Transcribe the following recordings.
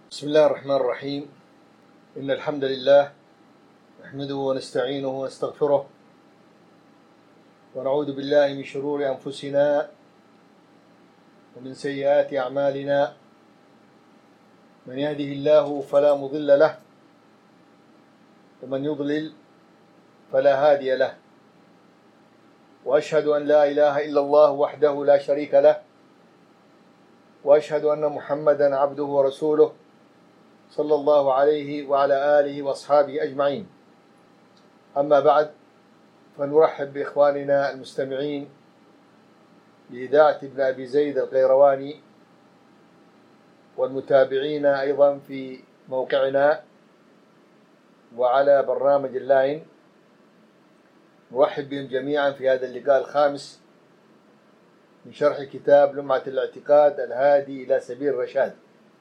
بسم الله الرحمن الرحيم. إن الحمد لله نحمده ونستعينه ونستغفره ونعوذ بالله من شرور أنفسنا ومن سيئات أعمالنا. من يهده الله فلا مضل له ومن يضلل فلا هادي له، وأشهد أن لا إله إلا الله وحده لا شريك له، وأشهد أن محمدا عبده ورسوله صلى الله عليه وعلى آله وأصحابه أجمعين. أما بعد، فنرحب بإخواننا المستمعين لإذاعة ابن أبي زيد القيرواني والمتابعين أيضا في موقعنا وعلى برنامج اللاين. نرحب بهم جميعا في هذا اللقاء الخامس من شرح كتاب لمعة الاعتقاد الهادي إلى سبيل الرشاد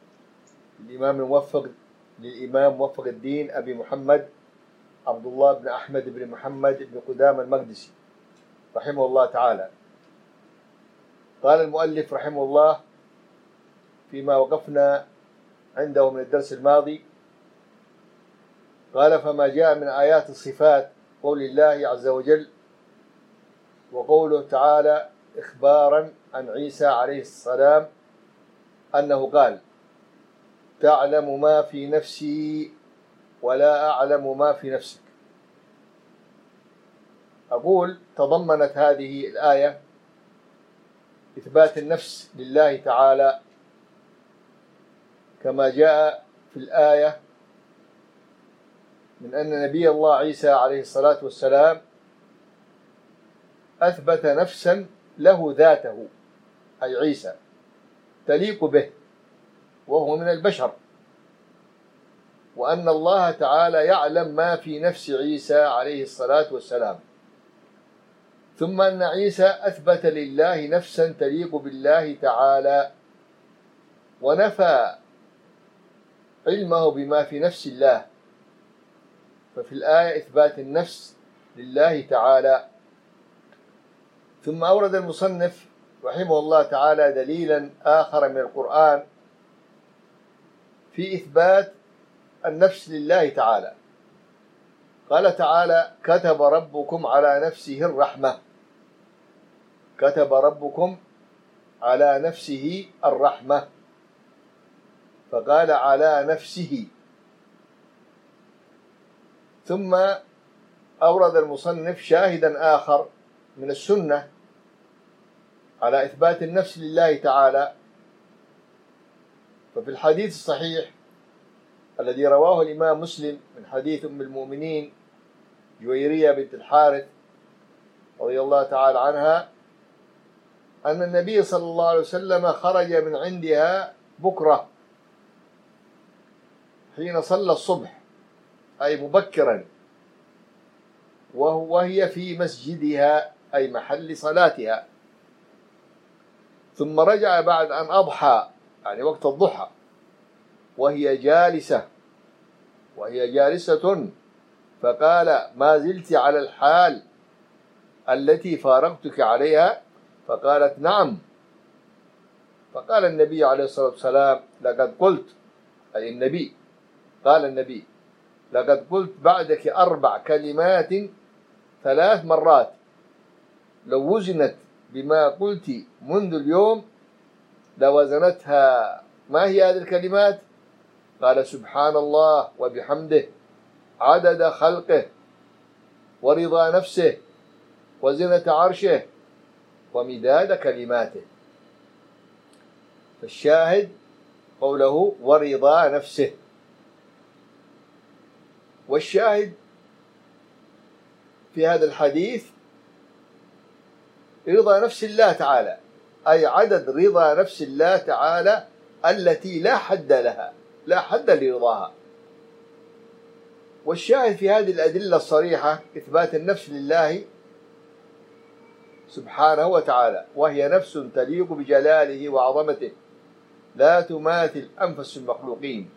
للإمام موفق الدين أبي محمد عبد الله بن أحمد بن محمد بن قدامة المقدسي رحمه الله تعالى. قال المؤلف رحمه الله فيما وقفنا عنده من الدرس الماضي، قال: فما جاء من آيات الصفات قول الله عز وجل وقوله تعالى إخبارا عن عيسى عليه السلام أنه قال: تعلم ما في نفسي ولا أعلم ما في نفسك. أقول تضمنت هذه الآية إثبات النفس لله تعالى كما جاء في الآية من أن نبي الله عيسى عليه الصلاة والسلام أثبت نفسا له ذاته، أي عيسى تليق به وهو من البشر، وأن الله تعالى يعلم ما في نفس عيسى عليه الصلاة والسلام، ثم أن عيسى أثبت لله نفسا تليق بالله تعالى ونفى علمه بما في نفس الله. ففي الآية إثبات النفس لله تعالى. ثم أورد المصنف رحمه الله تعالى دليلا آخر من القرآن في إثبات النفس لله تعالى. قال تعالى: كتب ربكم على نفسه الرحمة. كتب ربكم على نفسه الرحمة، فقال على نفسه. ثم أورد المصنف شاهدا آخر من السنة على إثبات النفس لله تعالى. ففي الحديث الصحيح الذي رواه الإمام مسلم من حديث أم المؤمنين جويرية بنت الحارث رضي الله تعالى عنها أن النبي صلى الله عليه وسلم خرج من عندها بكرة حين صلى الصبح، أي مبكرا، وهي في مسجدها أي محل صلاتها، ثم رجع بعد أن أضحى يعني وقت الضحى وهي جالسة فقال: ما زلت على الحال التي فارقتك عليها؟ فقالت: نعم. فقال النبي عليه الصلاة والسلام: لقد قلت، أي النبي، قال النبي: لقد قلت بعدك 4 كلمات 3 مرات، لو وزنت بما قلت منذ اليوم لوزنتها. ما هي هذه الكلمات؟ قال: سبحان الله وبحمده عدد خلقه ورضا نفسه وزنة عرشه ومداد كلماته. فالشاهد قوله ورضا نفسه، والشاهد في هذا الحديث رضا نفس الله تعالى، أي عدد رضا نفس الله تعالى التي لا حد لها، لا حد لرضاها. والشاهد في هذه الأدلة الصريحة إثبات النفس لله سبحانه وتعالى، وهي نفس تليق بجلاله وعظمته لا تماثل أنفس المخلوقين،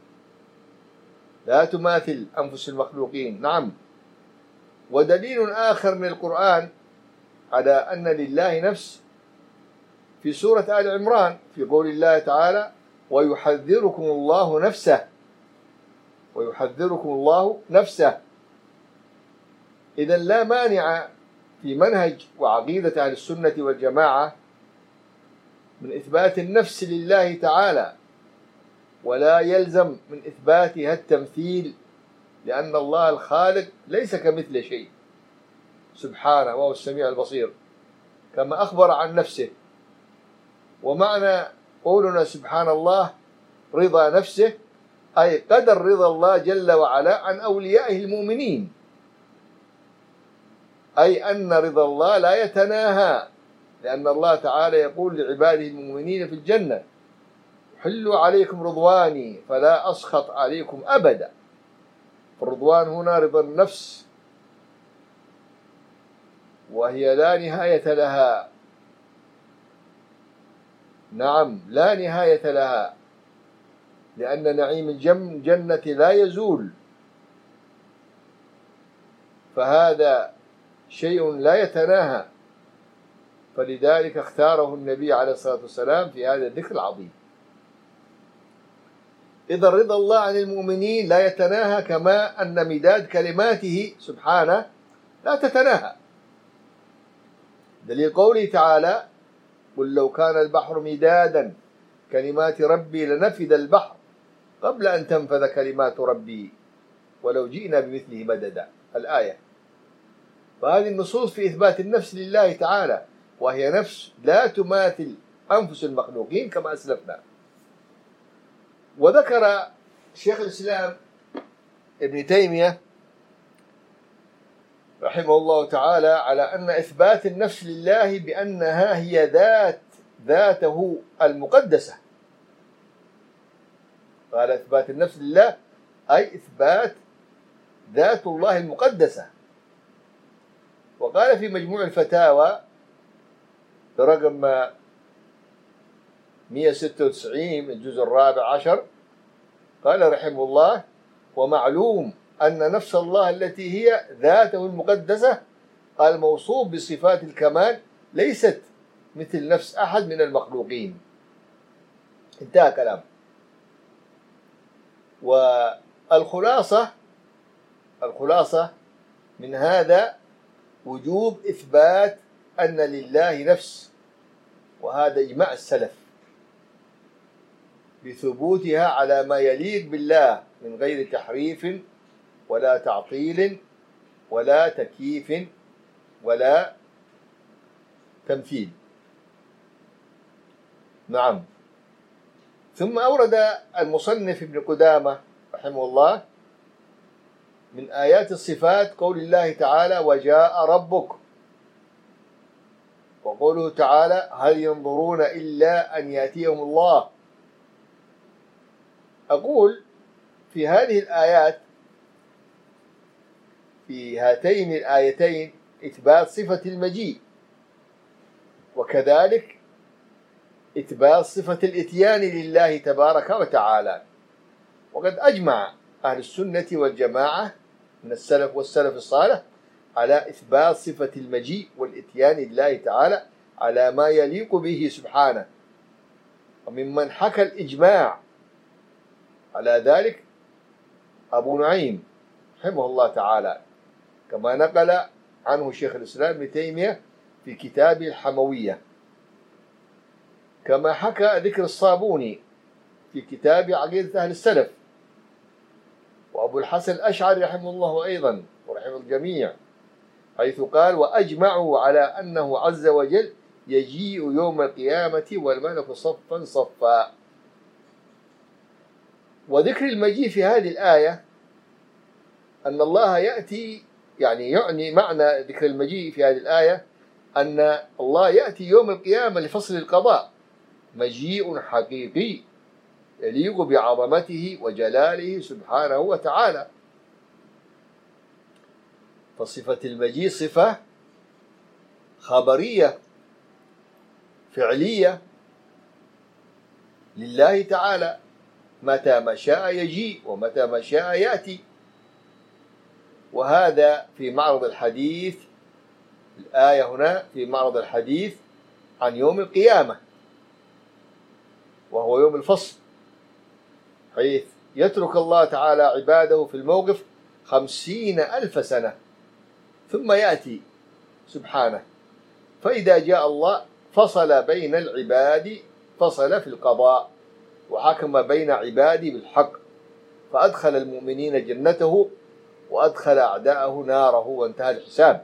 لا تماثل أنفس المخلوقين. نعم. ودليل آخر من القرآن على أن لله نفس في سورة آل عمران في قول الله تعالى: ويحذركم الله نفسه، ويحذركم الله نفسه. إذا لا مانع في منهج وعقيدة أهل السنة والجماعة من إثبات النفس لله تعالى، ولا يلزم من إثباتها التمثيل، لأن الله الخالق ليس كمثل شيء سبحانه وهو السميع البصير كما أخبر عن نفسه. ومعنى قولنا سبحان الله رضا نفسه أي قدر رضا الله جل وعلا عن أوليائه المؤمنين، أي أن رضا الله لا يتناهى، لأن الله تعالى يقول لعباده المؤمنين في الجنة: حلوا عليكم رضواني فلا أسخط عليكم أبدا. الرضوان هنا رضا النفس، وهي لا نهاية لها. نعم، لا نهاية لها، لأن نعيم الجنة لا يزول، فهذا شيء لا يتناهى، فلذلك اختاره النبي عليه الصلاة والسلام في هذا الذكر العظيم. إذا رضا الله عن المؤمنين لا يتناهى، كما أن مداد كلماته سبحانه لا تتناهى. دليل قوله تعالى: قل لو كان البحر مدادا كلمات ربي لنفد البحر قبل أن تنفذ كلمات ربي ولو جئنا بمثله مددا. الآية. فهذه النصوص في إثبات النفس لله تعالى، وهي نفس لا تماثل أنفس المخلوقين كما أسلفنا. وذكر شيخ الإسلام ابن تيمية رحمه الله تعالى على أن إثبات النفس لله بأنها هي ذاته المقدسة. قال إثبات النفس لله أي إثبات ذات الله المقدسة. وقال في مجموع الفتاوى برقم 196 من الجزء 14 قال رحمه الله: ومعلوم أن نفس الله التي هي ذاته المقدسة الموصوف بصفات الكمال ليست مثل نفس أحد من المخلوقين. انتهى كلام. والخلاصة من هذا وجوب إثبات أن لله نفس، وهذا إجماع السلف بثبوتها على ما يليق بالله من غير تحريف ولا تعطيل ولا تكييف ولا تمثيل. نعم. ثم أورد المصنف ابن قدامة رحمه الله من آيات الصفات قول الله تعالى: وجاء ربك، وقوله تعالى: هل ينظرون إلا أن يأتيهم الله. أقول في هذه الآيات، في هاتين الآيتين إثبات صفة المجيء، وكذلك إثبات صفة الإتيان لله تبارك وتعالى. وقد أجمع أهل السنة والجماعة من السلف والسلف الصالح على إثبات صفة المجيء والإتيان لله تعالى على ما يليق به سبحانه. وممن حكى الإجماع على ذلك أبو نعيم رحمه الله تعالى، كما نقل عنه شيخ الإسلام ابن تيمية في كتابه الحموية، كما حكى ذكر الصابوني في كتاب عقيدة أهل السلف، وأبو الحسن الأشعري رحمه الله أيضا ورحمه الجميع، حيث قال: وأجمعوا على أنه عز وجل يجيء يوم القيامة والملك صفا صفا. وذكر المجيء في هذه الآية أن الله يأتي، يعني معنى ذكر المجيء في هذه الآية أن الله يأتي يوم القيامة لفصل القضاء، مجيء حقيقي يليق بعظمته وجلاله سبحانه وتعالى. فصفة المجيء صفة خبرية فعلية لله تعالى، متى ما شاء يجيء ومتى ما شاء يأتي. وهذا في معرض الحديث، الآية هنا في معرض الحديث عن يوم القيامة، وهو يوم الفصل حيث يترك الله تعالى عباده في الموقف 50,000 سنة ثم يأتي سبحانه، فإذا جاء الله فصل بين العباد، فصل في القضاء وحكم بين عباده بالحق، فأدخل المؤمنين جنته وأدخل أعداءه ناره، وانتهى الحساب.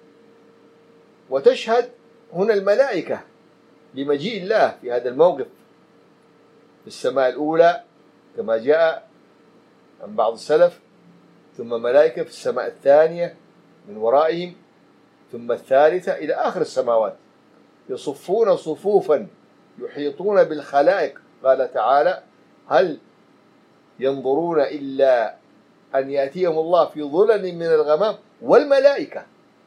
وتشهد هنا الملائكة بمجيء الله في هذا الموقف في السماء الأولى كما جاء عن بعض السلف، ثم ملائكة في السماء الثانية من ورائهم، ثم الثالثة إلى آخر السماوات، يصفون صفوفا يحيطون بالخلائق. قال تعالى: هل ينظرون إلا أن يأتيهم الله في ظلل من الغمام والملائكة.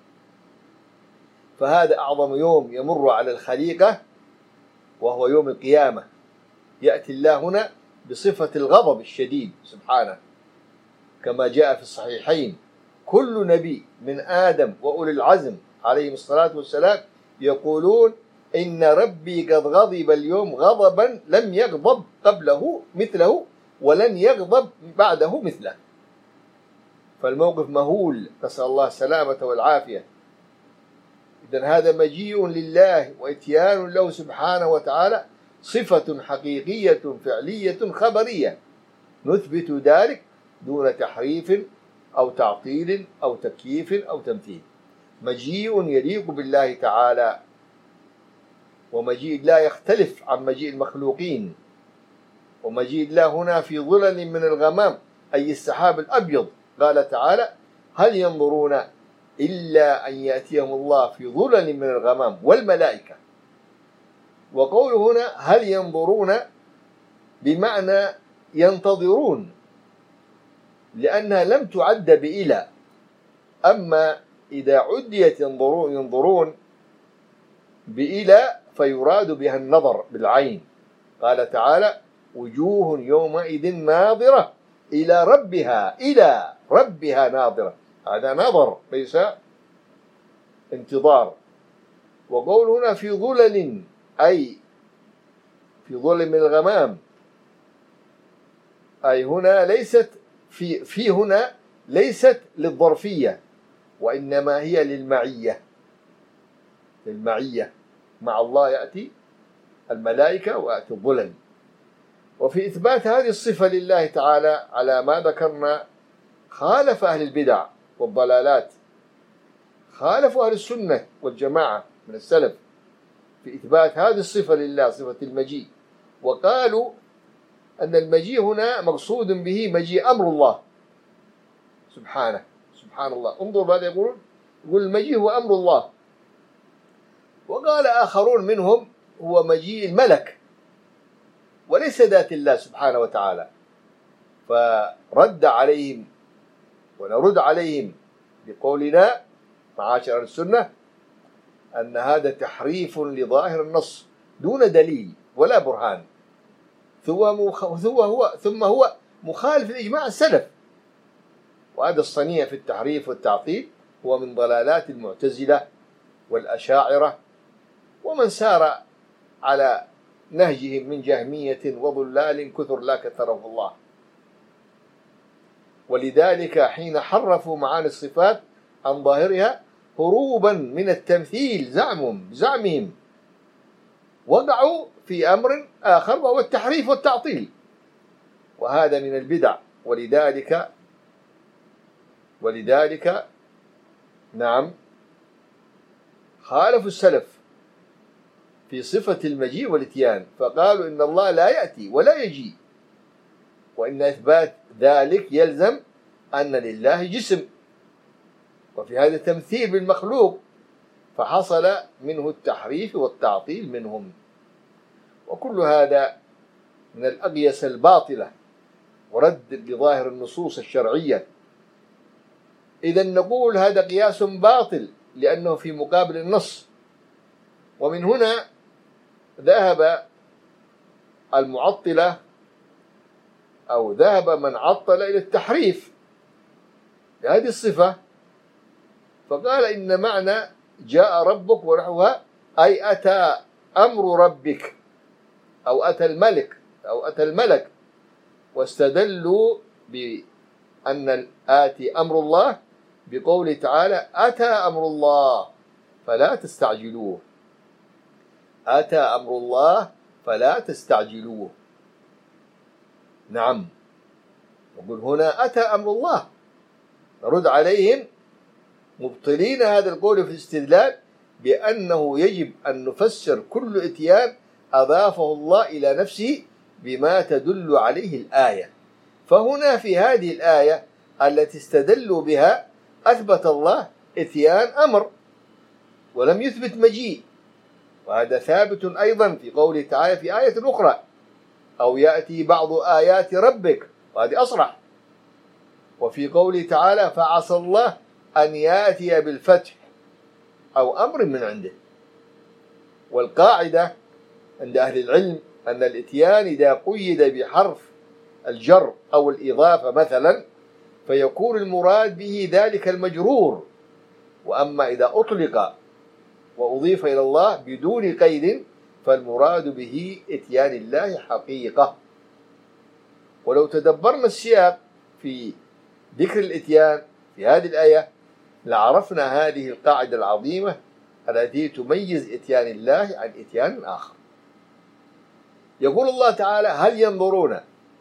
فهذا أعظم يوم يمر على الخليقة وهو يوم القيامة. يأتي الله هنا بصفة الغضب الشديد سبحانه، كما جاء في الصحيحين: كل نبي من آدم وأولي العزم عليهم الصلاة والسلام يقولون إن ربي قد غضب اليوم غضبا لم يغضب قبله مثله ولن يغضب بعده مثله. فالموقف مهول، نسأل الله السلامة والعافية. إذن هذا مجيء لله وإتيان له سبحانه وتعالى، صفة حقيقية فعلية خبرية، نثبت ذلك دون تحريف أو تعطيل أو تكييف أو تمثيل. مجيء يليق بالله تعالى، ومجيء الله يختلف عن مجيء المخلوقين. ومجيء الله هنا في ظلل من الغمام، أي السحاب الأبيض. قال تعالى: هل ينظرون إلا أن يأتيهم الله في ظلل من الغمام والملائكة. وقوله هنا هل ينظرون بمعنى ينتظرون، لأنها لم تعد بإلى. أما إذا عديت ينظرون بإلى فيراد بها النظر بالعين. قال تعالى: وجوه يومئذ ناظرة إلى ربها ناظرة. هذا نظر ليس انتظار. وقول هنا في ظلل أي في ظلل من الغمام، أي هنا ليست في هنا ليست للظرفية، وإنما هي للمعية. مع الله يأتي الملائكة ويأتي الظلل. وفي إثبات هذه الصفة لله تعالى على ما ذكرنا خالف أهل البدع والضلالات، خالفوا أهل السنة والجماعة من السلف في إثبات هذه الصفة لله، صفة المجيء. وقالوا أن المجيء هنا مقصود به مجيء أمر الله سبحانه. سبحان الله، انظر ماذا يقول المجيء هو أمر الله. وقال آخرون منهم هو مجيء الملك وليس ذات الله سبحانه وتعالى. فرد عليهم ونرد عليهم بقولنا معاشر السنة أن هذا تحريف لظاهر النص دون دليل ولا برهان، ثم هو مخالف لإجماع السلف. وهذا الصنيع في التحريف والتعطيل هو من ضلالات المعتزلة والأشاعرة ومن سار على نهجهم من جهمية وضلال كثر لا كثره الله. ولذلك حين حرفوا معاني الصفات عن ظاهرها هروبا من التمثيل زعمهم وقعوا في أمر آخر وهو التحريف والتعطيل، وهذا من البدع. ولذلك نعم خالفوا السلف في صفة المجيء والاتيان، فقالوا إن الله لا يأتي ولا يجيء، وإن إثبات ذلك يلزم أن لله جسم، وفي هذا تمثيل بالمخلوق، فحصل منه التحريف والتعطيل منهم. وكل هذا من الأقيس الباطلة ورد لظاهر النصوص الشرعية. إذن نقول هذا قياس باطل لأنه في مقابل النص. ومن هنا ذهب المعطلة أو ذهب من عطل إلى التحريف لهذه الصفة، فقال إن معنى جاء ربك ونحوها أي أتى أمر ربك أو أتى الملك واستدلوا بأن الآتي أمر الله بقوله تعالى أتى أمر الله فلا تستعجلوه. أتى أمر الله فلا تستعجلوه. نعم، نقول هنا أتى أمر الله، نرد عليهم مبطلين هذا القول في الاستدلال بأنه يجب أن نفسر كل إتيان أضافه الله إلى نفسه بما تدل عليه الآية. فهنا في هذه الآية التي استدلوا بها أثبت الله إتيان أمر ولم يثبت مجيء، وهذا ثابت أيضا في قوله تعالى في آية أخرى أو يأتي بعض آيات ربك، وهذه أصرح. وفي قوله تعالى فعسى الله أن يأتي بالفتح أو أمر من عنده. والقاعدة عند أهل العلم أن الإتيان إذا قيد بحرف الجر أو الإضافة مثلا فيكون المراد به ذلك المجرور، وأما إذا أطلق وأضيف إلى الله بدون قيد فالمراد به إتيان الله حقيقة. ولو تدبرنا السياق في ذكر الإتيان في هذه الآية لعرفنا هذه القاعدة العظيمة التي تميز إتيان الله عن إتيان آخر. يقول الله تعالى هل ينظرون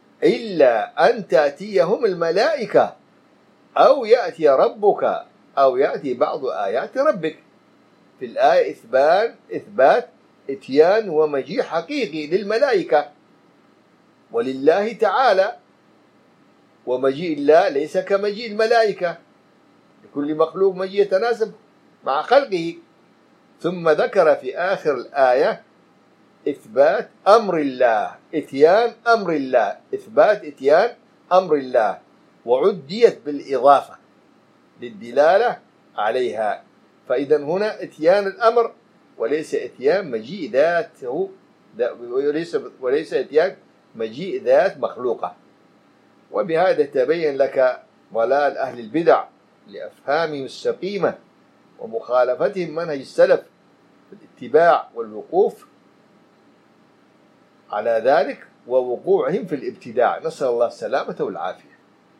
إلا أن تأتيهم الملائكة أو يأتي ربك أو يأتي بعض آيات ربك. في الآية إثبات إتيان ومجيء حقيقي للملائكة ولله تعالى، ومجيء الله ليس كمجيء الملائكة، لكل مخلوق مجيء يتناسب مع خلقه. ثم ذكر في آخر الآية إثبات أمر الله، إتيان أمر الله، إثبات إتيان أمر الله، وعديت بالإضافة للدلالة عليها. فإذا هنا إتيان الأمر وليس إتيان مجيء ذاته، وليس إتيان مجيء ذات مخلوقة. وبهذا تبين لك ضلال أهل البدع لأفهامهم السقيمة ومخالفتهم منهج السلف في الاتباع والوقوف على ذلك ووقوعهم في الابتداع، نسأل الله السلامة والعافية.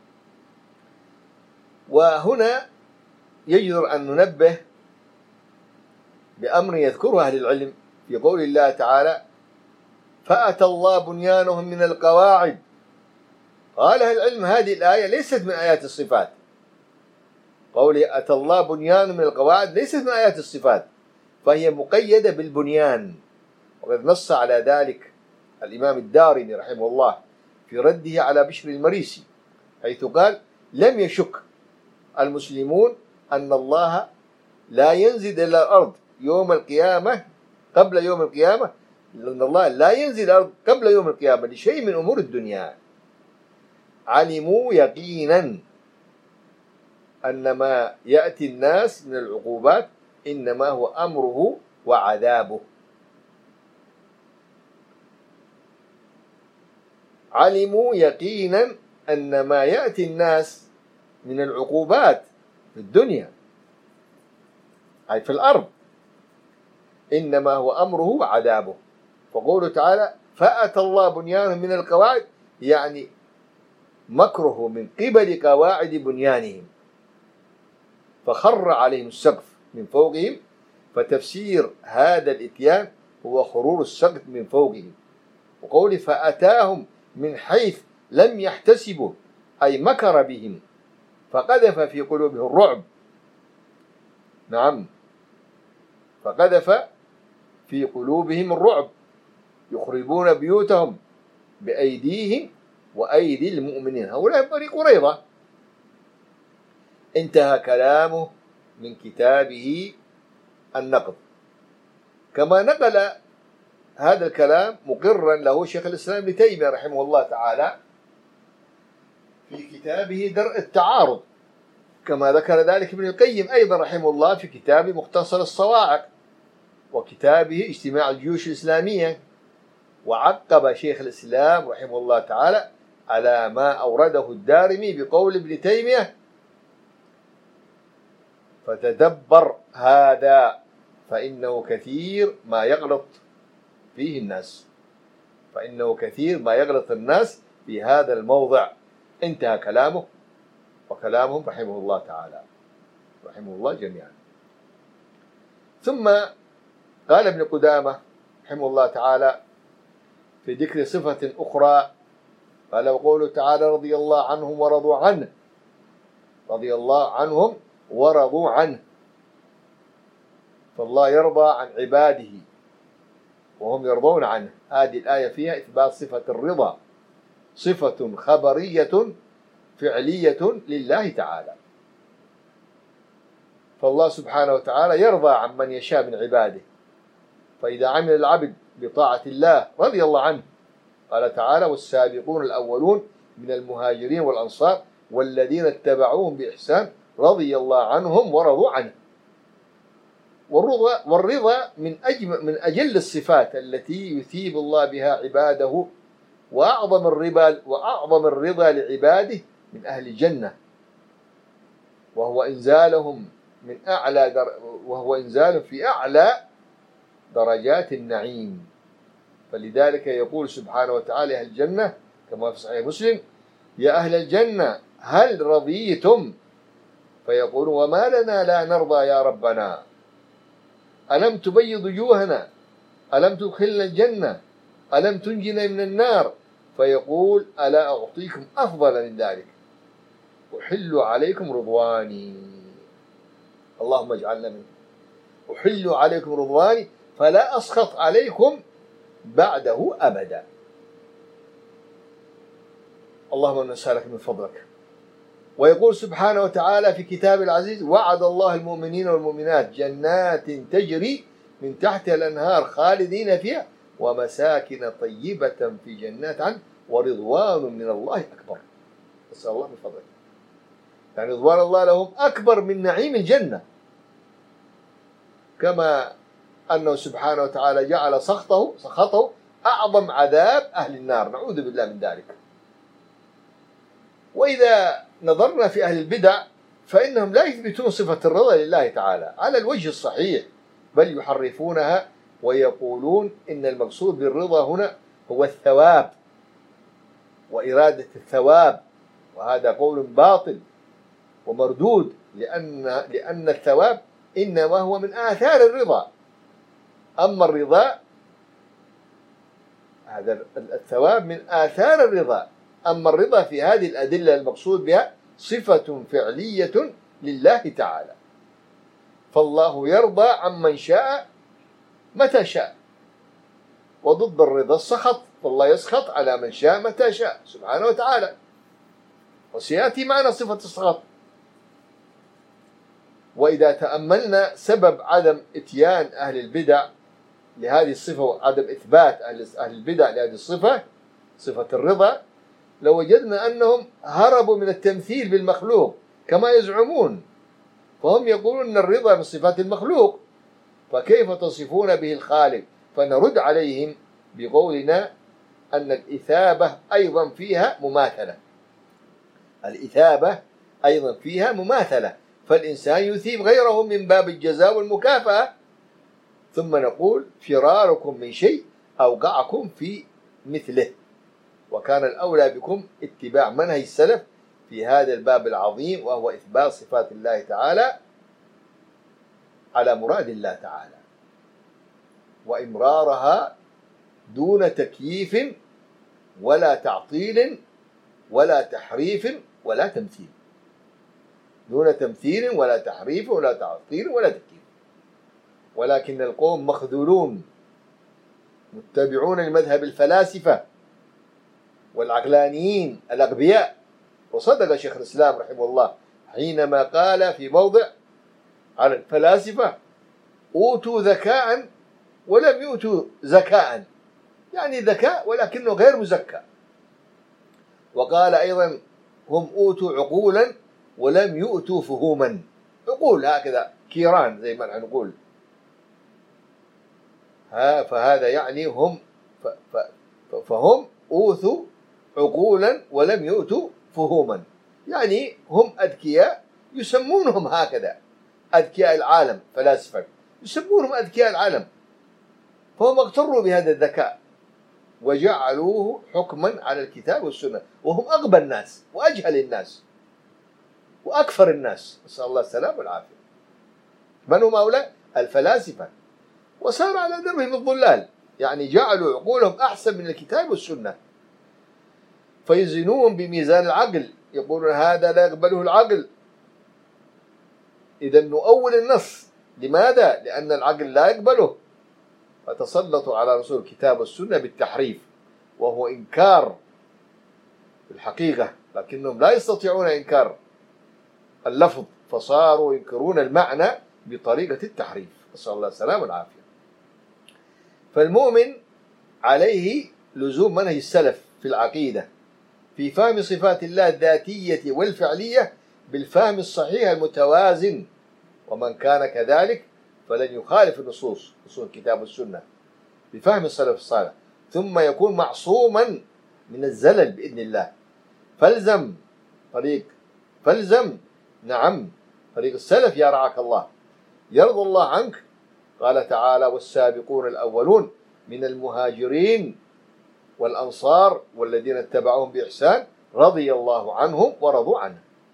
وهنا يجدر أن ننبه بأمر يذكره أهل العلم في قول الله تعالى فأتى الله بنيانهم من القواعد. قال أهل العلم هذه الآية ليست من آيات الصفات، قوله أتى الله بنيانهم من القواعد ليست من آيات الصفات، فهي مقيدة بالبنيان. وقد نص على ذلك الإمام الدارمي رحمه الله في رده على بشر المريسي، حيث قال لم يشك المسلمون أن الله لا ينزل إلى الأرض يوم القيامة قبل يوم القيامة، لأن الله لا ينزل الأرض قبل يوم القيامة لشيء من أمور الدنيا. علموا يقينا أن ما يأتي الناس من العقوبات إنما هو أمره وعذابه. علموا يقينا أن ما يأتي الناس من العقوبات في الدنيا أي في الأرض إنما هو أمره وعذابه. فقوله تعالى فأتى الله بنيانهم من القواعد يعني مكره من قبل قواعد بنيانهم فخر عليهم السقف من فوقهم، فتفسير هذا الإتيان هو خرور السقف من فوقهم. وقوله فأتاهم من حيث لم يحتسبوا أي مكر بهم فقذف في قلوبهم الرعب. نعم، فقذف في قلوبهم الرعب يخربون بيوتهم بأيديهم وأيدي المؤمنين. هؤلاء بني قريظة. انتهى كلامه من كتابه النقد، كما نقل هذا الكلام مقرا له شيخ الإسلام ابن تيمية رحمه الله تعالى في كتابه درء التعارض، كما ذكر ذلك ابن القيم أيضا رحمه الله في كتاب مختصر الصواعق وكتابه اجتماع الجيوش الإسلامية. وعقب شيخ الإسلام رحمه الله تعالى على ما أورده الدارمي بقول ابن تيمية فتدبر هذا فإنه كثير ما يغلط فيه الناس، فإنه كثير ما يغلط الناس في هذا الموضع. انتهى كلامه، وكلامهم رحمه الله تعالى، رحمه الله جميعا. ثم قال ابن قدامة رحمه الله تعالى في ذكر صفة أخرى، قال وقوله تعالى رضي الله عنهم ورضوا عنه، رضي الله عنهم ورضوا عنه، فالله يرضى عن عباده وهم يرضون عنه. هذه الآية فيها إثبات صفة الرضا، صفة خبرية فعلية لله تعالى. فالله سبحانه وتعالى يرضى عن من يشاء من عباده، فإذا عمل العبد بطاعة الله رضي الله عنه. قال تعالى والسابقون الأولون من المهاجرين والأنصار والذين اتبعوهم بإحسان رضي الله عنهم ورضوا عنه. والرضا من أجل الصفات التي يثيب الله بها عباده، وأعظم الرضا لعباده من أهل الجنة، وهو إنزالهم في أعلى درجات النعيم. فلذلك يقول سبحانه وتعالى أهل الجنة كما في صحيح مسلم يا أهل الجنة هل رضيتم؟ فيقولون وما لنا لا نرضى يا ربنا، ألم تبيض وجوهنا، ألم تدخلنا الجنة، ألم تنجنا من النار؟ فيقول ألا أعطيكم أفضل من ذلك، أحل عليكم رضواني، اللهم اجعلنا منه، أحل عليكم رضواني فلا أسخط عليكم بعده أبدا. اللهم نسألك من فضلك. ويقول سبحانه وتعالى في كتاب العزيز وعد الله المؤمنين والمؤمنات جنات تجري من تحتها الأنهار خالدين فيها ومساكن طيبة في جنات عدن ورضوان من الله أكبر. نسأل الله من فضلك. يعني رضوان الله لهم أكبر من نعيم الجنة، كما أنه سبحانه وتعالى جعل سخطه أعظم عذاب أهل النار، نعوذ بالله من ذلك. وإذا نظرنا في أهل البدع فإنهم لا يثبتون صفة الرضا لله تعالى على الوجه الصحيح، بل يحرفونها ويقولون إن المقصود بالرضا هنا هو الثواب وإرادة الثواب، وهذا قول باطل ومردود، لأن الثواب إنما هو من آثار الرضا. أما الرضا هذا الثواب من آثار الرضا، أما الرضا في هذه الأدلة المقصود بها صفة فعلية لله تعالى. فالله يرضى عمن شاء متى شاء، وضد الرضا السخط، فالله يسخط على من شاء متى شاء سبحانه وتعالى، وسيأتي معنا صفة السخط. وإذا تأملنا سبب عدم إتيان أهل البدع لهذه الصفة وعدم إثبات أهل البدع لهذه الصفة، صفة الرضا، لوجدنا أنهم هربوا من التمثيل بالمخلوق كما يزعمون، فهم يقولون أن الرضا من صفات المخلوق، فكيف تصفون به الخالق؟ فنرد عليهم بقولنا أن الإثابة أيضا فيها مماثلة، الإثابة أيضا فيها مماثلة، فالإنسان يثيب غيره من باب الجزاء والمكافأة. ثم نقول فراركم من شيء أوقعكم في مثله، وكان الأولى بكم اتباع منهج السلف في هذا الباب العظيم، وهو إثبات صفات الله تعالى على مراد الله تعالى، وإمرارها دون تكييف ولا تعطيل ولا تحريف ولا تمثيل، دون تمثيل ولا تحريف ولا تعطيل ولا تكييف. ولكن القوم مخذولون متبعون لمذهب الفلاسفة والعقلانيين الأغبياء. وصدق شيخ الإسلام رحمه الله حينما قال في موضع على الفلاسفة أوتوا ذكاء ولم يؤتوا زكاء، يعني ذكاء ولكنه غير مزكى. وقال أيضا هم أوتوا عقولا ولم يؤتوا فهوما، عقول هكذا كيران زي ما نقول، فهذا يعني فهم أوتوا عقولا ولم يؤتوا فهوما، يعني هم أذكياء يسمونهم هكذا، أذكياء العالم، فلاسفة يسمونهم أذكياء العالم، فهم اغتروا بهذا الذكاء وجعلوه حكما على الكتاب والسنة، وهم أغبى الناس وأجهل الناس وأكفر الناس، نسأل الله السلامة والعافية. من هم هؤلاء؟ الفلاسفة، وسار على دربهم الضلال، يعني جعلوا عقولهم أحسن من الكتاب والسنة، فيزنون بميزان العقل، يقولون هذا لا يقبله العقل، إذا نؤول النص. لماذا؟ لأن العقل لا يقبله، فتسلطوا على رسول الكتاب والسنة بالتحريف، وهو إنكار في الحقيقة، لكنهم لا يستطيعون إنكار اللفظ، فصاروا ينكرون المعنى بطريقة التحريف، نسأل الله السلامة والعافية. فالمؤمن عليه لزوم منهج السلف في العقيدة في فهم صفات الله الذاتية والفعلية بالفهم الصحيح المتوازن، ومن كان كذلك فلن يخالف نصوص الكتاب والسنة بفهم السلف الصالح، ثم يكون معصوما من الزلل بإذن الله. فالزم نعم طريق السلف يا رعاك الله، يرضى الله عنك. قال تعالى: والسابقون الأولون من المهاجرين والأنصار والذين اتبعوهم بإحسان رضي الله عنهم ورضوا عنه.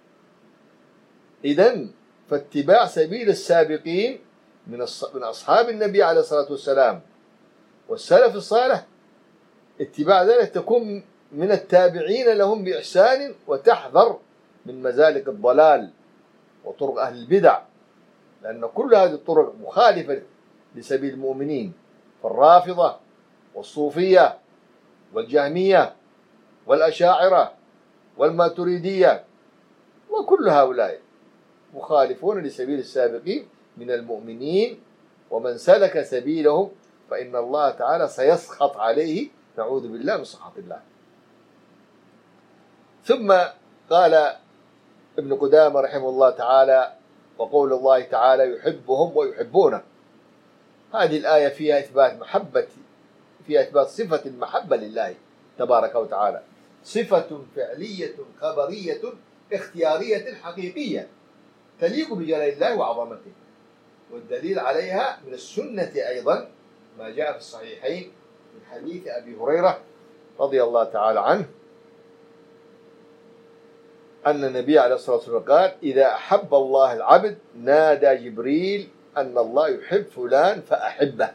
إذن فاتباع سبيل السابقين من أصحاب النبي عليه الصلاة والسلام والسلف الصالح، اتباع ذلك تكون من التابعين لهم بإحسان، وتحذر من مزالق الضلال وطرق أهل البدع، لأن كل هذه الطرق مخالفة لسبيل المؤمنين، فالرافضة والصوفية والجهمية والأشاعرة والماتريدية وكل هؤلاء مخالفون لسبيل السابقين من المؤمنين، ومن سلك سبيلهم فإن الله تعالى سيسخط عليه، نعوذ بالله من سخط الله. ثم قال ابن قدامة رحمه الله تعالى: وقول الله تعالى: يحبهم ويحبونه. هذه الآية فيها إثبات صفة المحبة لله تبارك وتعالى، صفة فعلية خبرية اختيارية حقيقية تليق بجلال الله وعظمته، والدليل عليها من السنة أيضا ما جاء في الصحيحين من حديث أبي هريرة رضي الله تعالى عنه أن النبي عليه الصلاة والسلام قال: إذا أحب الله العبد نادى جبريل أن الله يحب فلان فأحبه.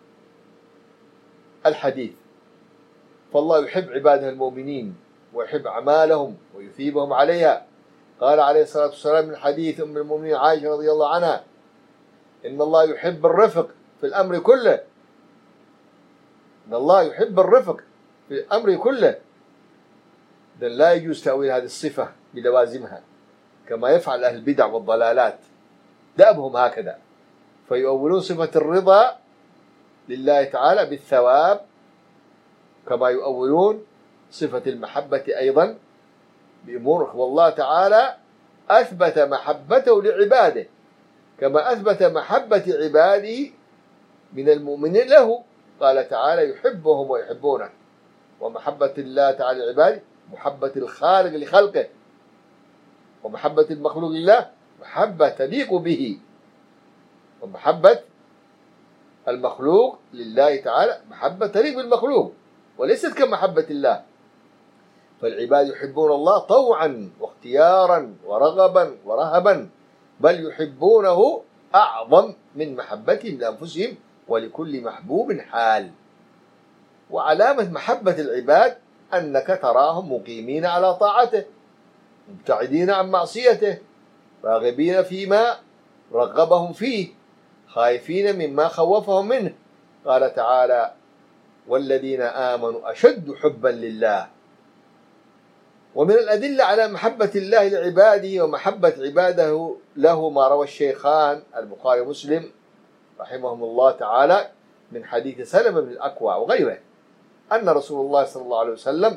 الحديث. فالله يحب عباده المؤمنين ويحب أعمالهم ويثيبهم عليها. قال عليه الصلاة والسلام من حديث أم المؤمنين عائشة رضي الله عنها: إن الله يحب الرفق في الأمر كله. إن الله يحب الرفق في الأمر كله. إذن لا يجوز تأويل هذه الصفة بلوازمها كما يفعل أهل البدع والضلالات، دأبهم هكذا، فيؤولون صفة الرضا لله تعالى بالثواب، كما يؤولون صفة المحبة أيضا بأمور، والله تعالى أثبت محبته لعباده كما أثبت محبة عباده من المؤمنين له. قال تعالى: يحبهم ويحبونه. ومحبة الله تعالى لعباده محبة الخالق لخلقه، ومحبة المخلوق لله محبة تليق به، ومحبة المخلوق لله تعالى محبة تليق بالمخلوق وليست كمحبة الله. فالعباد يحبون الله طوعا واختيارا ورغبا ورهبا، بل يحبونه أعظم من محبتهم لأنفسهم، ولكل محبوب حال. وعلامة محبة العباد أنك تراهم مقيمين على طاعته، مبتعدين عن معصيته، راغبين فيما رغبهم فيه، خائفين مما خوفهم منه. قال تعالى: والذين آمنوا أشد حبا لله. ومن الأدلة على محبة الله لعباده ومحبة عباده له ما روى الشيخان البخاري ومسلم رحمهم الله تعالى من حديث سلمة بن الأكوع وغيره أن رسول الله صلى الله عليه وسلم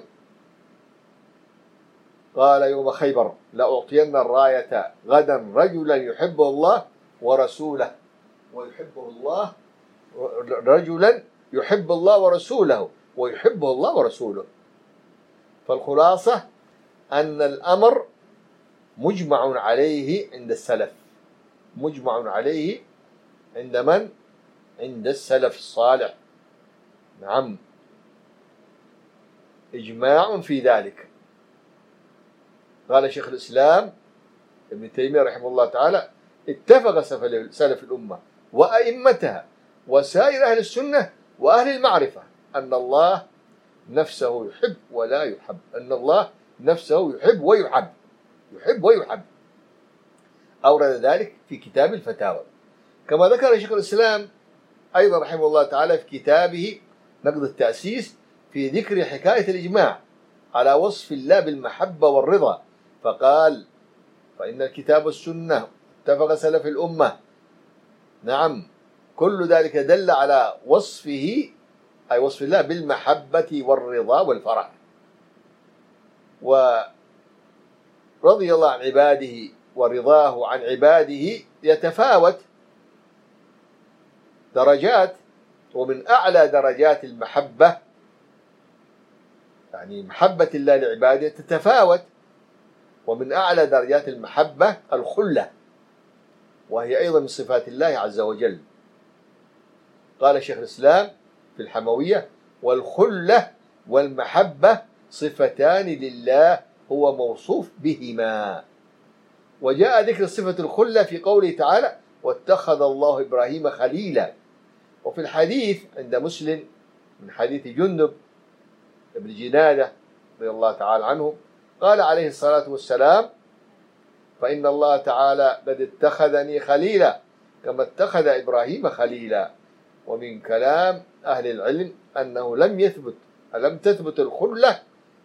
قال يوم خيبر: لأعطين الراية غدا رجلا يحبه الله ورسوله ويحبه الله، رجلا يحب الله ورسوله ويحبه الله ورسوله. فالخلاصة أن الأمر مجمع عليه عند السلف، مجمع عليه عند من؟ عند السلف الصالح. نعم. إجماع في ذلك. قال شيخ الإسلام ابن تيمية رحمه الله تعالى: اتفق سلف الأمة وأئمتها وسائر أهل السنة وأهل المعرفة أن الله نفسه يحب ولا يحب، أن الله نفسه يحب ويحب، يحب ويحب. أورد ذلك في كتاب الفتاوى، كما ذكر شيخ الإسلام أيضا رحمه الله تعالى في كتابه نقد التأسيس في ذكر حكاية الإجماع على وصف الله بالمحبة والرضا، فقال: فإن الكتاب والسنة اتفق سلف الأمة، نعم، كل ذلك دل على وصفه، أي وصف الله بالمحبة والرضا والفرح. ورضي الله عن عباده ورضاه عن عباده يتفاوت درجات، ومن أعلى درجات المحبة، يعني محبة الله لعباده تتفاوت، ومن أعلى درجات المحبة الخلة، وهي أيضا من صفات الله عز وجل. قال شيخ الإسلام في الحموية: والخلة والمحبة صفتان لله هو موصوف بهما. وجاء ذكر صفة الخلة في قوله تعالى: واتخذ الله إبراهيم خليلا. وفي الحديث عند مسلم من حديث جندب بن جنادة رضي الله تعالى عنه قال عليه الصلاة والسلام: فإن الله تعالى قد اتخذني خليلا كما اتخذ إبراهيم خليلا. ومن كلام أهل العلم أنه لم تثبت الخلة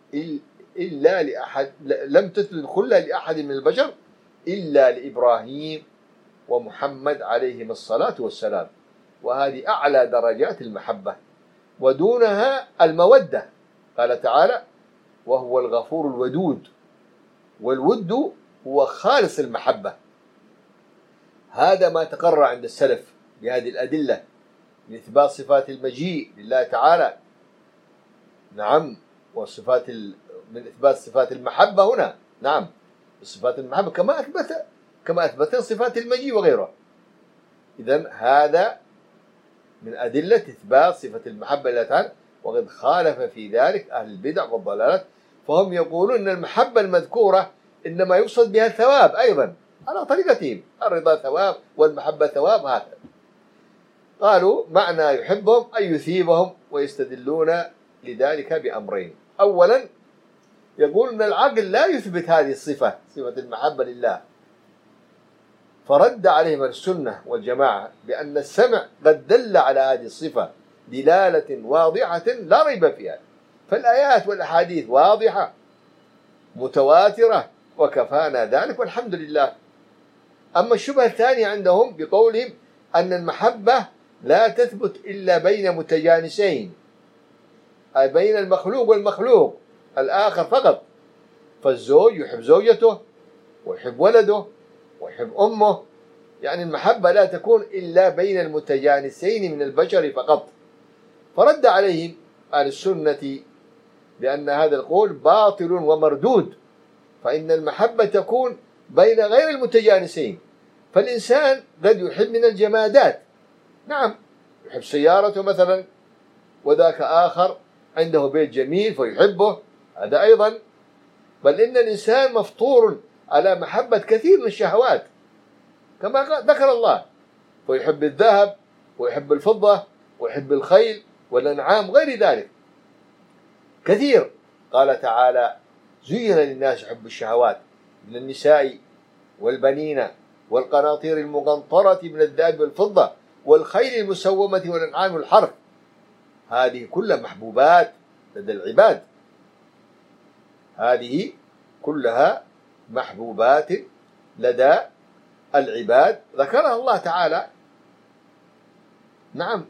إلا لأحد، لم تثبت الخلة لأحد من البشر إلا لإبراهيم ومحمد عليهم الصلاة والسلام، وهذه أعلى درجات المحبة، ودونها المودة. قال تعالى: وهو الغفور الودود، والود هو خالص المحبة. هذا ما تقرر عند السلف بهذه الأدلة من إثبات صفات المجيء لله تعالى، نعم، وصفات من إثبات صفات المحبة هنا، نعم، صفات المحبة كما أثبت صفات المجيء وغيره. إذن هذا من أدلة إثبات صفة المحبة لله تعالى، وقد خالف في ذلك أهل البدع والضلالات، فهم يقولون أن المحبة المذكورة إنما يقصد بها الثواب أيضا على طريقتهم، الرضا ثواب والمحبة ثواب، هكذا. قالوا معنى يحبهم أي يثيبهم، ويستدلون لذلك بأمرين: أولا يقول أن العقل لا يثبت هذه الصفة، صفة المحبة لله، فرد عليهم السنة والجماعة بأن السمع قد دل على هذه الصفة دلالة واضحة لا ريب فيها، فالآيات والأحاديث واضحة متواترة وكفانا ذلك والحمد لله. أما الشبهة الثانية عندهم بقولهم أن المحبة لا تثبت إلا بين متجانسين، أي بين المخلوق والمخلوق الآخر فقط، فالزوج يحب زوجته ويحب ولده ويحب أمه، يعني المحبة لا تكون إلا بين المتجانسين من البشر فقط. فرد عليهم أهل السنة بأن هذا القول باطل ومردود، فإن المحبة تكون بين غير المتجانسين، فالإنسان قد يحب من الجمادات، نعم، يحب سيارته مثلا، وذاك آخر عنده بيت جميل فيحبه، هذا أيضا. بل إن الإنسان مفطور على محبة كثير من الشهوات كما ذكر الله، فيحب الذهب ويحب الفضة ويحب الخيل والأنعام غير ذلك كثير. قال تعالى: زين للناس حب الشهوات من النساء والبنين والقناطير المقنطرة من الذهب والفضة والخيل المسومة والأنعام والحرث. هذه كلها محبوبات لدى العباد، هذه كلها محبوبات لدى العباد ذكرها الله تعالى، نعم.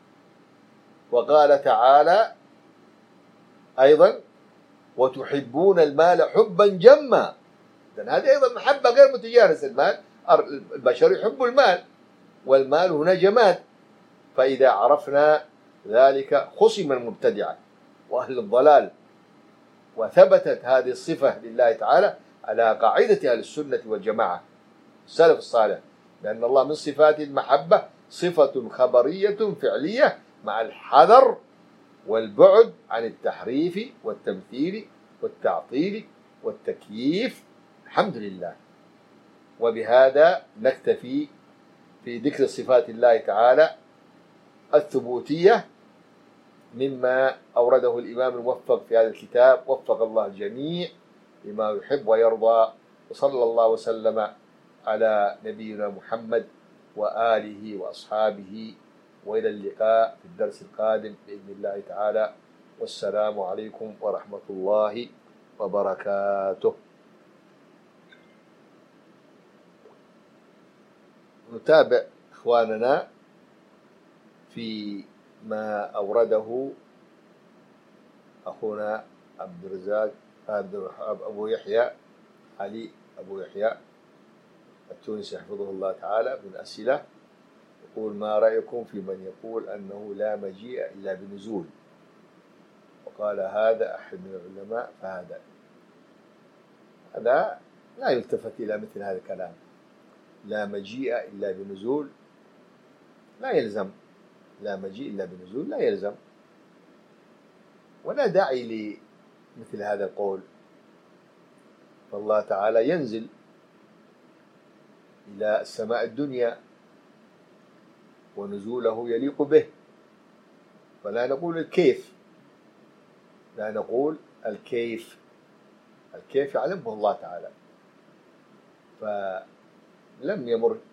وقال تعالى أيضا: وتحبون المال حبا جما. هذه أيضا محبة غير متجانسة، المال، البشر يحبوا المال، والمال هنا جماد. فإذا عرفنا ذلك خصم المبتدعة وأهل الضلال، وثبتت هذه الصفة لله تعالى على قاعدة أهل السنة والجماعة السلف الصالح، لأن الله من صفات المحبة صفة خبرية فعلية مع الحذر والبعد عن التحريف والتمثيل والتعطيل والتكييف. الحمد لله. وبهذا نكتفي في ذكر صفات الله تعالى الثبوتية مما أورده الإمام الموفق في هذا الكتاب، وفق الله الجميع لما يحب ويرضى، وصلى الله وسلم على نبينا محمد وآله وأصحابه، وإلى اللقاء في الدرس القادم بإذن الله تعالى، والسلام عليكم ورحمة الله وبركاته. نتابع إخواننا في ما أورده أخونا عبد الرزاق أبو يحيى علي أبو يحيى التونسي حفظه الله تعالى من أسئلة. يقول: ما رأيكم في من يقول أنه لا مجيء إلا بنزول؟ وقال هذا أحد من العلماء، هذا لا يلتفت إلى مثل هذا الكلام. لا مجيء إلا بنزول لا يلزم، لا مجيء إلا بنزول لا يلزم، ولا داعي لمثل هذا القول. فالله تعالى ينزل إلى السماء الدنيا ونزوله يليق به، فلا نقول الكيف، لا نقول الكيف، الكيف يعلمه الله تعالى. فلم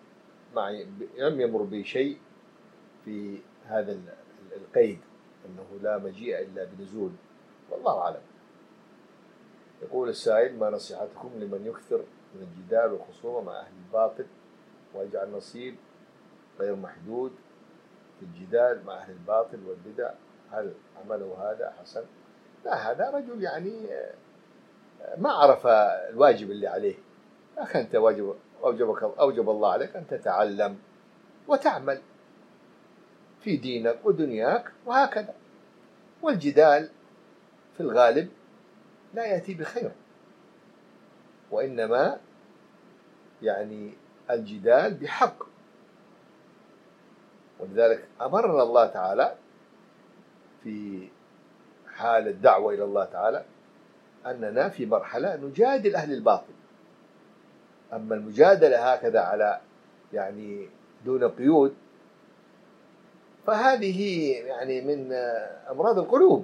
يمر بشيء في هذا القيد أنه لا مجيء إلا بنزول، والله أعلم. يقول السائل: ما نصيحتكم لمن يكثر من الجدال والخصومة مع أهل الباطل ويجعل نصيب غير محدود في الجدال مع أهل الباطل والبدع؟ هل عمله هذا حسن؟ لا، هذا رجل يعني ما عرف الواجب اللي عليه. أخي أنت أوجب الله عليك أن تتعلم وتعمل في دينك ودنياك وهكذا. والجدال في الغالب لا يأتي بخير، وإنما يعني الجدال بحق. ولذلك أمرنا الله تعالى في حال الدعوة إلى الله تعالى أننا في مرحلة نجادل أهل الباطل. أما المجادلة هكذا على يعني دون قيود فهذه يعني من أمراض القلوب،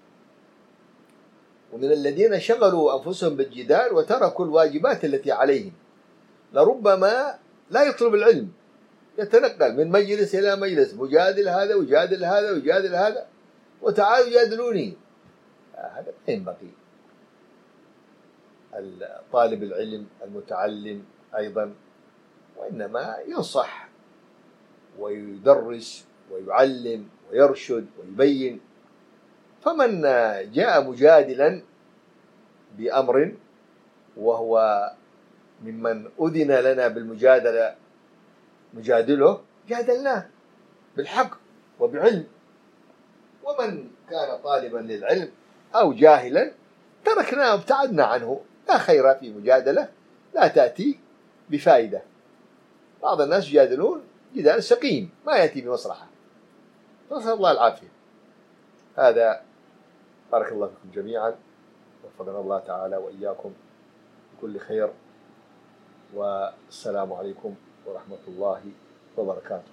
ومن الذين شغلوا أنفسهم بالجدال وتركوا الواجبات التي عليهم. لربما لا يطلب العلم، يتنقل من مجلس إلى مجلس، مجادل هذا وجادل هذا وجادل هذا، وتعالوا جادلوني. هذا لا ينبغي. طالب العلم المتعلم أيضا وإنما ينصح ويدرس ويعلم ويرشد ويبين. فمن جاء مجادلا بأمر وهو ممن أذن لنا بالمجادلة نجادله، جادلناه بالحق وبعلم. ومن كان طالبا للعلم أو جاهلا تركناه وابتعدنا عنه. لا خير في مجادلة لا تأتي بفائدة. بعض الناس يجادلون جدال سقيم ما يأتي بمصلحة، نسأل الله العافية. هذا بارك الله فيكم جميعا، وفقنا الله تعالى وإياكم بكل خير، والسلام عليكم ورحمة الله وبركاته.